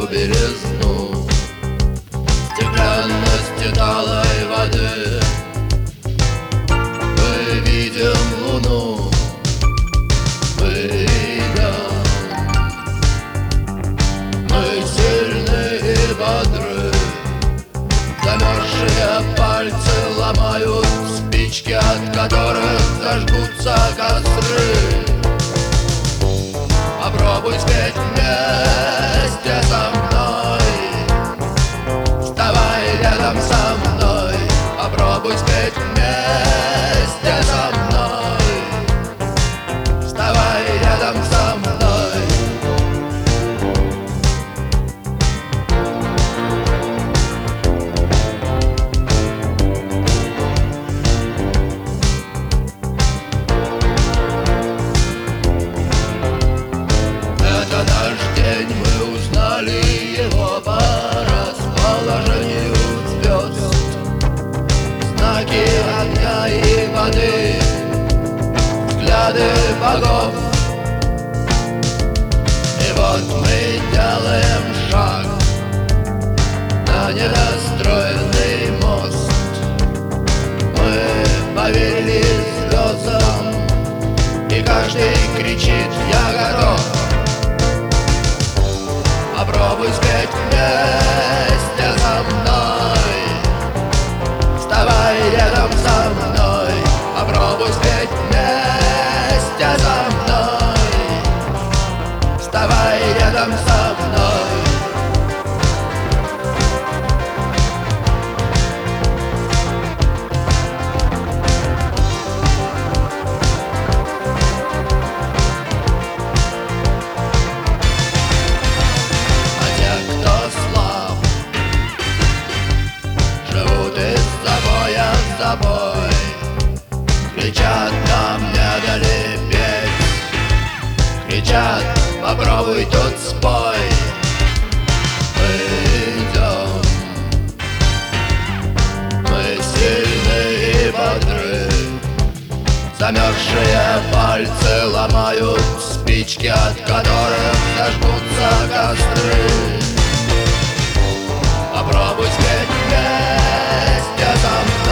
свою белизну стеклянности талой воды. Мы видим луну, мы идем, мы сильны и бодры. Замерзшие пальцы ломают спички, от которых зажгутся костры. Попробуй спеть вместе со мной, вставай рядом со мной. Попробуй спеть вместе со мной, вставай рядом со мной. Это наш день, мы узнали его по расположению звезд. Знаки огня и воды, взгляды богов. И вот мы делаем шаг на недостроенный мост. Мы поверили звездам, и каждый кричит: я готов. Попробуй спеть вместе со мной, вставай рядом со мной. Попробуй спеть вместе со мной, вставай рядом со мной. Собой кричат: нам не дали петь. Кричат: попробуй тут спой. Мы идем, мы сильны и бодры. Замерзшие пальцы ломают спички, от которых зажгутся костры. Попробуй спеть вместе со мной.